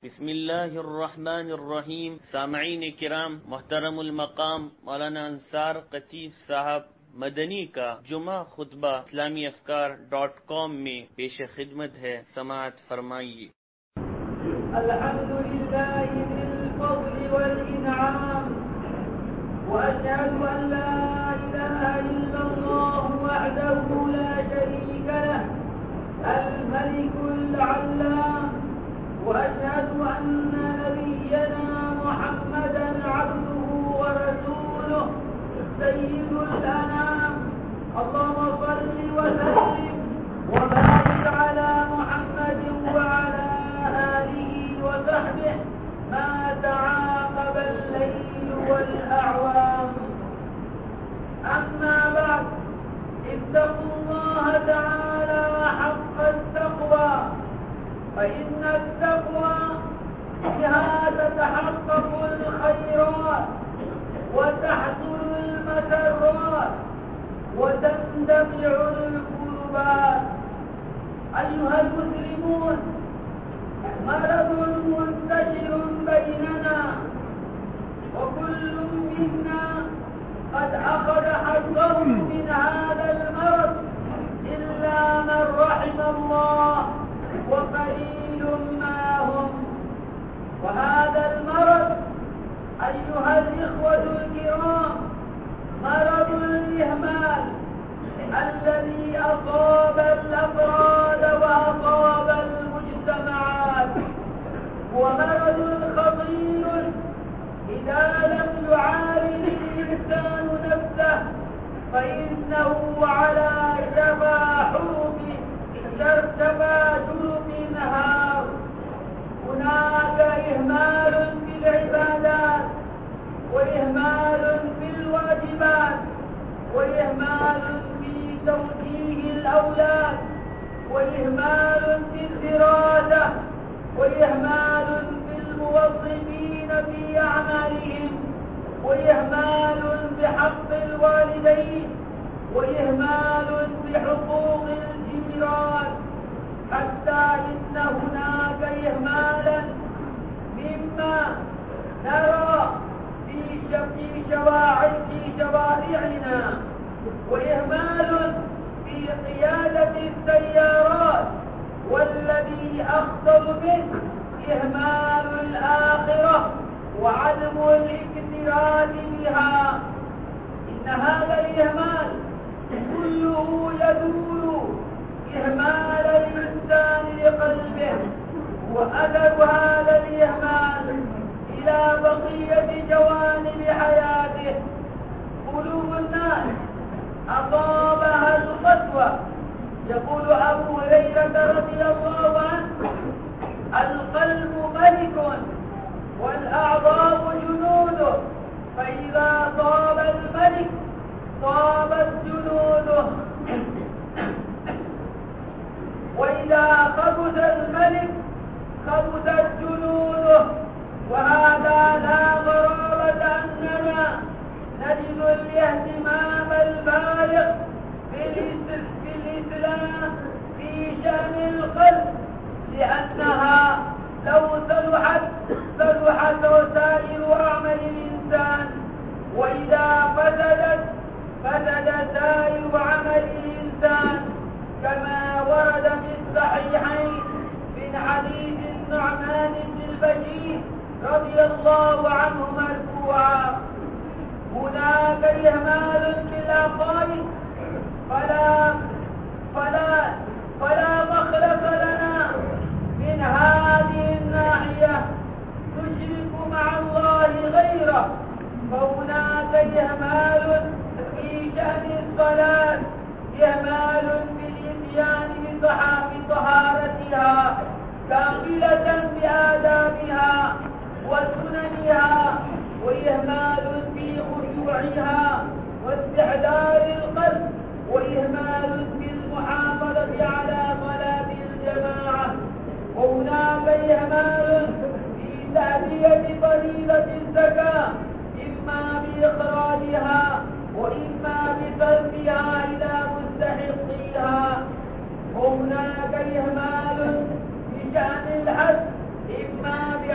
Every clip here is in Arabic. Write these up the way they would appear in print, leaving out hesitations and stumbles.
بسم الله الرحمن الرحیم. سامعین کرام، محترم المقام مولانا انصار قطیف صاحب مدنی کا جمعہ خطبہ اسلامیافکار.com میں پیش خدمت ہے، سماعت فرمائیے۔ الحمد لله بالفضل والإنعام، وأشهد أن لا إله إلا الله وحده لا شريك له الملك العلام، وأشهد أن نبينا محمدا عبده ورسوله سيد الأنام. اللهم صل وسلم وبارك على محمد وعلى آله وصحبه ما تعاقب الليل والأعوام. أما بعد، اتقوا الله تعالى حق التقوى، فإن التقوى بها تتحقق الخيرات وتحصل المسرات وتندفع الكربات. أيها المسلمون، مرض منتشر بيننا، وكل منا قد أخذ حظه من هذا المرض إلا من رحم الله، وقليل ما هم. وهذا المرض أيها الإخوة الكرام مرض الإهمال الذي أصاب الأفراد وأصاب المجتمعات، ومرض خطير إذا لم يعالج الإنسان نفسه فإنه على شفا جرف نهار. هناك إهمال في العبادات، وإهمال في الواجبات، وإهمال في توجيه الأولاد، وإهمال في الدراسة، وإهمال في الموظفين في أعمالهم، وإهمال بحق الوالدين، وإهمال بحقوق الجيران، حتى إن هناك إهمالا مما نرى في شوارعنا، وإهمال في قيادة السيارات، والذي أخطر منه إهمال الآخرة وعدم الاكتراث بها. إن هذا الإهمال كله يدور إهمال الإنسان لقلبه، وأثر هذا الإهمال إلى بقية جوانب حياته. قلوب الناس أصابها القسوة. يقول أبو هريرة رضي الله عنه: القلب ملك والأعضاء جنوده، فإذا طاب الملك طابت جنوده، وإذا خبث الملك خبثت جنوده. وهذا لا غرابة أننا نجد الاهتمام البالغ في الإسلام في شأن القلب، لأنها لو صلحت سائر أعمال الإنسان، وإذا فسد سائر عمل الإنسان، كما ورد في الصحيحين من حديث النعمان بن البشير رضي الله عنه مرفوعا: هناك إهمال في العقائد فلا مخلص لنا من هذه الناحية، نشرك مع الله غيره. فهناك إهمال في شأن الصلاة، إهمال في الإتيان بطهارتها كاملة بآدابها وسننها، وإهمال في خشوعها واستعدار القلب، وإهمال في المحافظة على صلاة الجماعة. وهناك إهمال في تأدية فريضة الزكاة، إما بإخراجها وإما بصرفها إلى مستحقيها. وهناك إهمال في شأن الحج، إما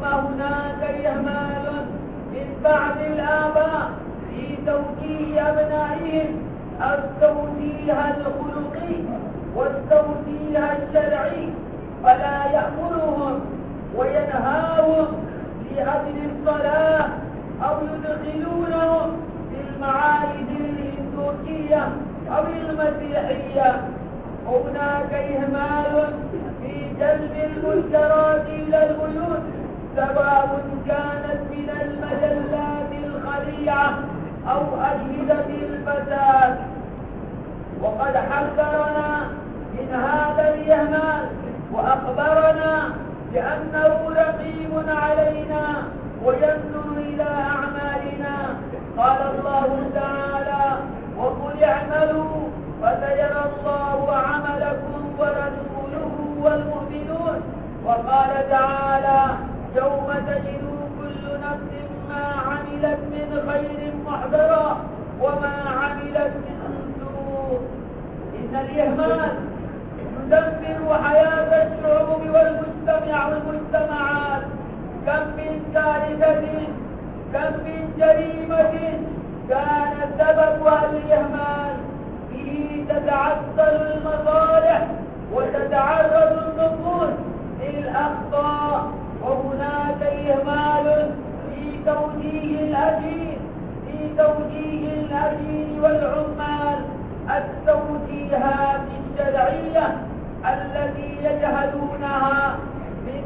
هناك إهمال من بعض الآباء في توجيه أبنائهم التوجيه الخلقي والتوجيه الشرعي، فلا يأمرهم وينهاهم لأجل الصلاة أو يدخلونهم في المعاهد الهندوسية أو المسيحية. هناك إهمال في جلب المنكرات إلى البيوت، سواء كانت من المجلات الخليعة أو أجهزة الفساد، وقد حذرنا من هذا الإهمال وأخبرنا بأنه رقيب علينا وينظر إلى أعمالنا. قال الله تعالى: وقل اعملوا فسيرى الله عملكم ورسوله والمؤمنون. وقال تعالى: يوم تجد كل نفس ما عملت من خير محضرا وما عملت من سوء. إن الإهمال يدمر حياة الشعوب والمجتمعات. كم من كارثة، كم من جريمة كان سببها الإهمال، به تتعطل المصالح وتتعرض النفوس للأخطاء. وهناك إهمال في توجيه الأجير والعمال، التوجيهات الشرعية التي يجهلونها من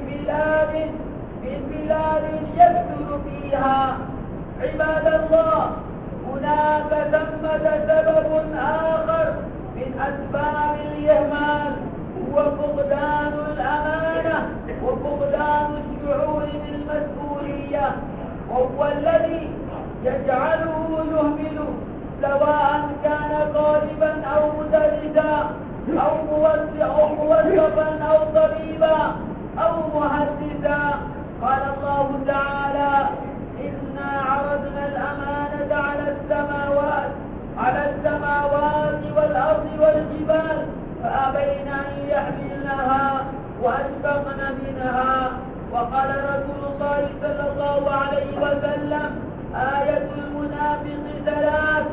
بلاد يكثر فيها. عباد الله، هناك ثمة سبب آخر من أسباب الإهمال، هو فقدان الأمانة وفقدان الشعور بالمسؤولية، وهو الذي يجعله يهمل، سواء كان طالبا أو مدرسا أو موظفا أو طبيبا أو مهندسا. قال الله تعالى: إنا عرضنا الأمانة على السماوات والأرض والجبال فأبين أن يحملنها وأشفقن منها. وقال رسول الله صلى الله عليه وسلم: آية المنافق ثلاث،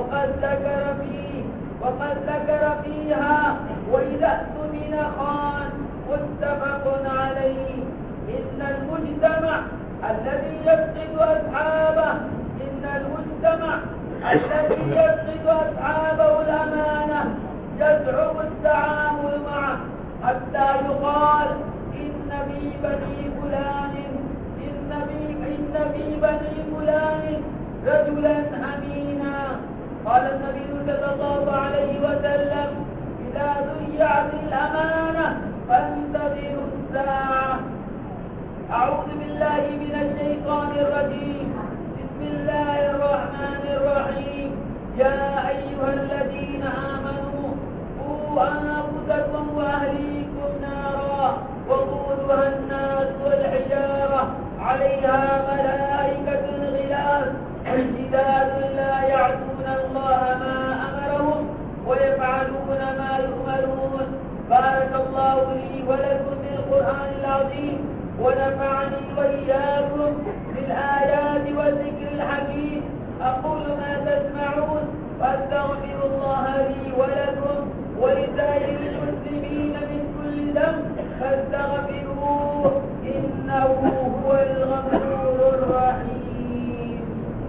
وقد ذكر فيها: وإذا اؤتمن خان. متفق عليه. إن المجتمع الذي يفقد أصحابه الأمانة يصعب التعامل معه، حتى يقال: إن في بني فلان رجلا أمينا. قال النبي صلى الله عليه وسلم: إذا ضيعت الأمانة فانتظروا الساعة. أعوذ بالله من الشيطان الرجيم. بسم الله الرحمن الرحيم. يا أيها الذين آمنوا قوا أنفسكم وأهليكم نارا وقودها الناس والحجارة عليها ملائكة غلاظ شداد لا يعصون الله ما أمرهم ويفعلون ما يؤمرون. بارك الله لي ولكم بالقرآن العظيم، ونفعني وإياكم بالآيات والذكر الحكيم. أقول ما تسمعون وأستغفر الله لي ولكم ولسائر المسلمين من كل ذنب فاستغفروه إنه هو الغفور الرحيم.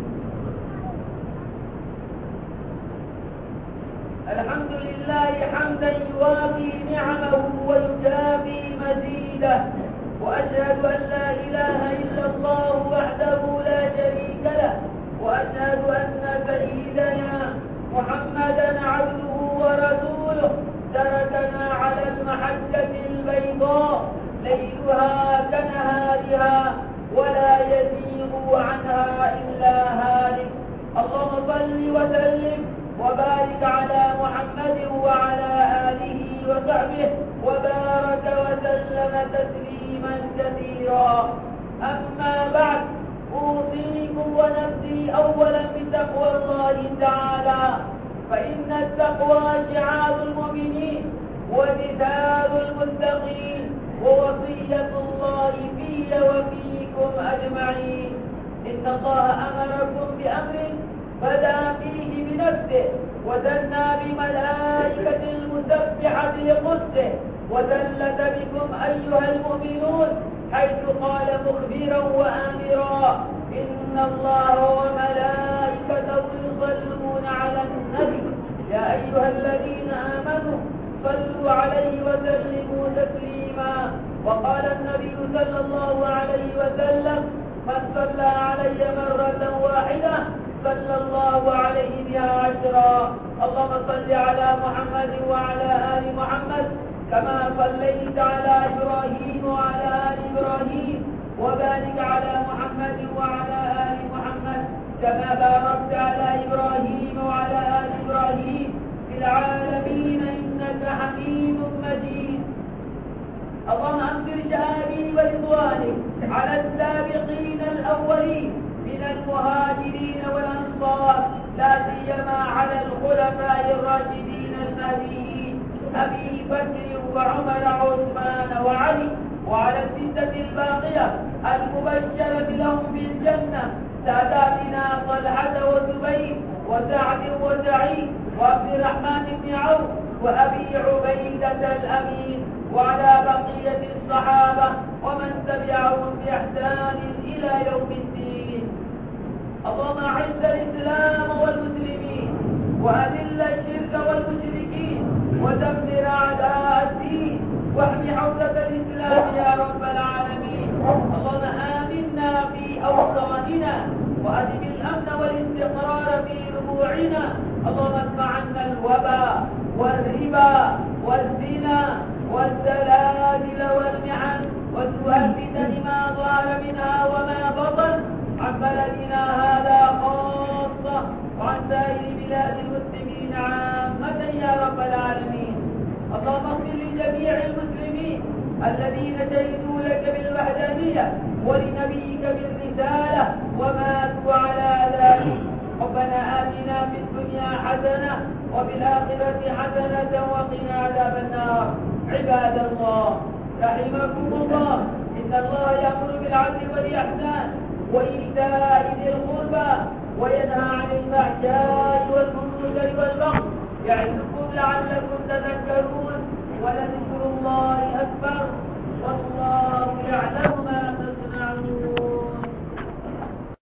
الحمد لله حمدا يوافي نعمه ويجافي مزيده، وأشهد أن لا إله إلا الله وحده لا شريك له، وأشهد أن سيدنا محمدا عبده ورسوله تركنا على المحجة البيضاء ليلها كنهارها ولا يزيغ عنها إلا هالك. اللهم صل وسلم وبارك على محمد وعلى آله وصحبه وبارك وسلم تسليما كثيرا. أما بعد، أوصيكم ونفسي أولا بتقوى الله تعالى، فإن التقوى شعار المؤمنين ومثال المتقين ووصية الله في وفيكم إن الله أمركم بأمر بدأ فيه بنفسه وثنى بملائكة المسبحة لقدسه وثلث بكم أيها المؤمنون حيث قال مخبرا وآمرا إن الله وملائكته يصلون على النبي يا أيها الذين آمنوا صلوا عليه وسلموا تسليما. وقال النبي صلى الله عليه وسلم من صلى علي مرة واحدة صلى الله عليه بها 10. اللهم صل على محمد وعلى آل محمد كما صليت على إبراهيم وعلى آل إبراهيم وبارك على محمد وعلى آل محمد كما باركت على إبراهيم وعلى آل إبراهيم في العالمين إنك حميد مجيد. اللهم أنزل شهادي ورضوانك على السابقين الأولين من المهاجرين والأنصار لا سيما على الخلفاء الراشدين المهديين أبي بكر وعمر وعثمان وعلي وعلى الستة الباقية المبشرة لهم بالجنة ساداتنا طلحة وزبير وسعد وسعيد وعبد الرحمن بن عوف وأبي عبيدة الأمين وعلى بقية الصحابة ومن تبعهم بإحسان إلى يوم الدين. اللهم أعز الإسلام والمسلمين وأذل الشرك والمشركين ودمر أعداء الدين واحم حوزة الإسلام يا رب العالمين. اللهم آمنا في أوطاننا وأدم الأمن والاستقرار في ربوعنا. اللهم ادفع عنا الوباء والربا والزنا والزلازل والمحن وسوء الفتن ما ظهر منها وما بطن عن بلدنا هذا خاصة وعن سائر بلاد المسلمين عامة يا رب العالمين. اللهم اغفر لجميع المسلمين الذين شهدوا لك بالوحدانية ولنبيك بالرسالة وماتوا على ذلك. ربنا آتنا في الدنيا حسنة وفي الآخرة حسنة وقنا عذاب النار. عباد الله رحمكم الله إن الله يأمر بالعدل والإحسان وإيتاء ذي القربى وينهى عن الفحشاء والمنكر والبغي يعظكم لعلكم تذكرون ولذكر الله أكبر